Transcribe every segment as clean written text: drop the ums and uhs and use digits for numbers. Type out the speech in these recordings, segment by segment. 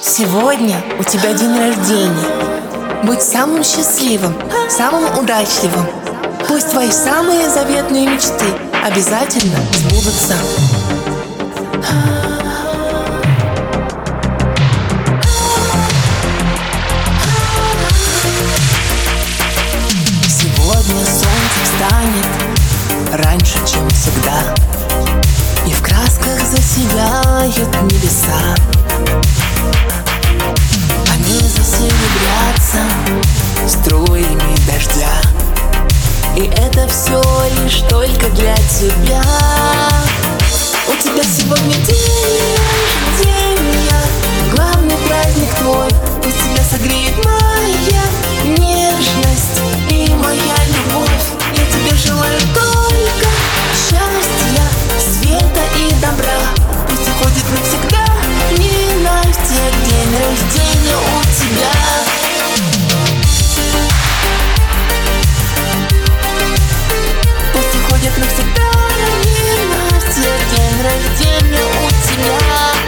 Сегодня у тебя день рождения. Будь самым счастливым, самым удачливым. Пусть твои самые заветные мечты обязательно сбудутся. Сегодня солнце встанет раньше, чем всегда, и в красках засияют небеса. Они засеребрятся струями дождя, и это все лишь только для тебя. У тебя сегодня день рождения, главный праздник твой. Пусть тебя согреет моя нежность и моя любовь. Я тебе желаю только счастья, света и добра. Пусть уходит навсегда ненастье, день рождения у тебя. Пусть уходит навсегда ненастье, день рождения у тебя.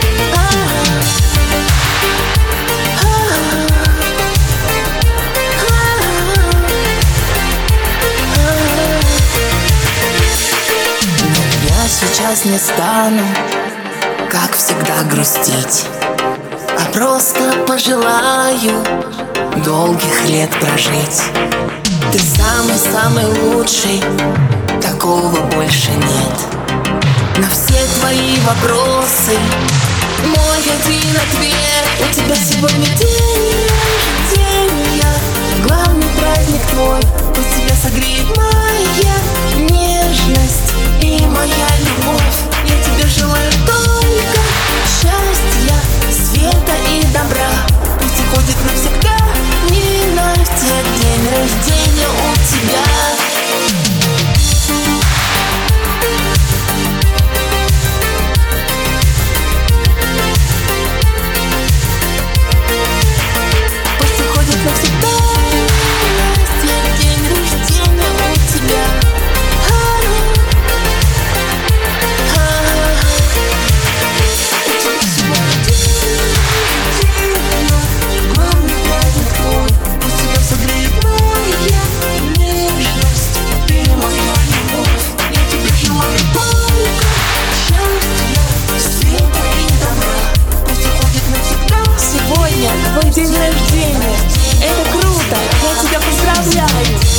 Сейчас не стану, как всегда, грустить, а просто пожелаю долгих лет прожить. Ты самый-самый лучший, такого больше нет. На все твои вопросы мой один ответ. У тебя сегодня день рождения, главный праздник твой. Пусть тебя согреет моя нежность и моя любовь. Я тебе желаю только счастья, света и добра. Пусть уходит навсегда ненастье, день рождения у тебя. Пусть уходит навсегда ненастье, день рождения у тебя. Твой день рождения, это круто, я тебя поздравляю.